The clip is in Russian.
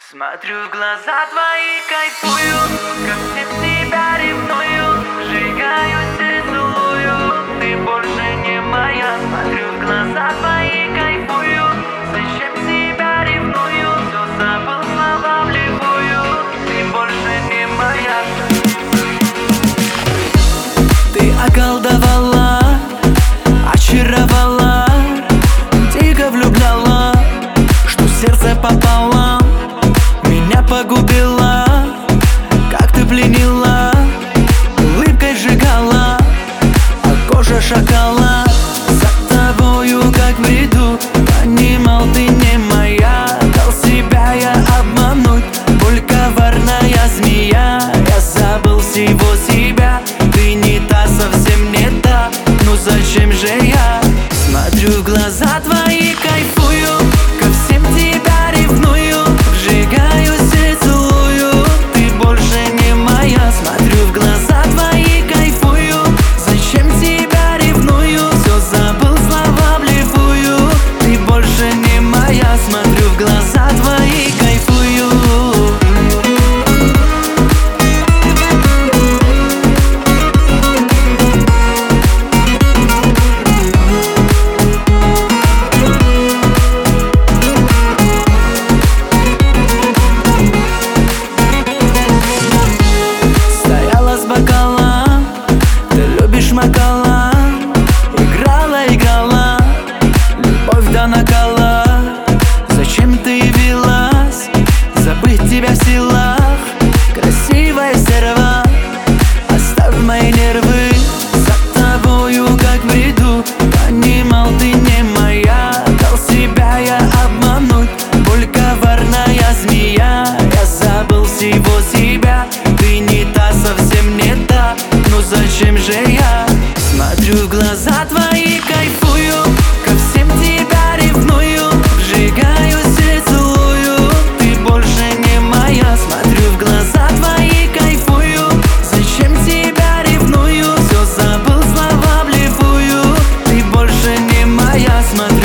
Смотрю в глаза твои, кайфую, ко всем тебя ревную, сжигаюсь и целую, ты больше не моя. Смотрю в глаза твои, кайфую, зачем себя ревную, все забыл, слова вливую, ты больше не моя. Ты околдовала, очаровала, дико влюбляла, что сердце пополам меня погубила. Как ты пленила, улыбкой сжигала, а кожа шакала. За тобою, как в бреду, понимал, ты не моя. Дал себя я обмануть, боль коварная змея. Я забыл всего себя, ты не та, совсем не та. Ну зачем же я смотрю в глаза твои, кайфую, ко всем тебя ревную, сжигаюсь и целую, ты больше не моя. Смотрю в глаза твои, кайфую, зачем тебя ревную, все забыл, слова блефую, ты больше не моя. Смотрю в глаза твои, кайфую. Макала, играла, играла, любовь до накала. Зачем ты явилась, забыть тебя в силах, красивая стерва, оставь мои нервы. За тобою, как в бреду, понимал, ты не моя. Дал себя я обмануть, боль коварная змея. Я забыл всего себя, ты не та, совсем не та. Ну зачем же я смотрю в глаза твои, кайфую, ко всем тебя ревную, сжигаюсь и целую, ты больше не моя. Смотрю в глаза твои, кайфую, зачем тебя ревную, все забыл, слова блефую, ты больше не моя. Смотрю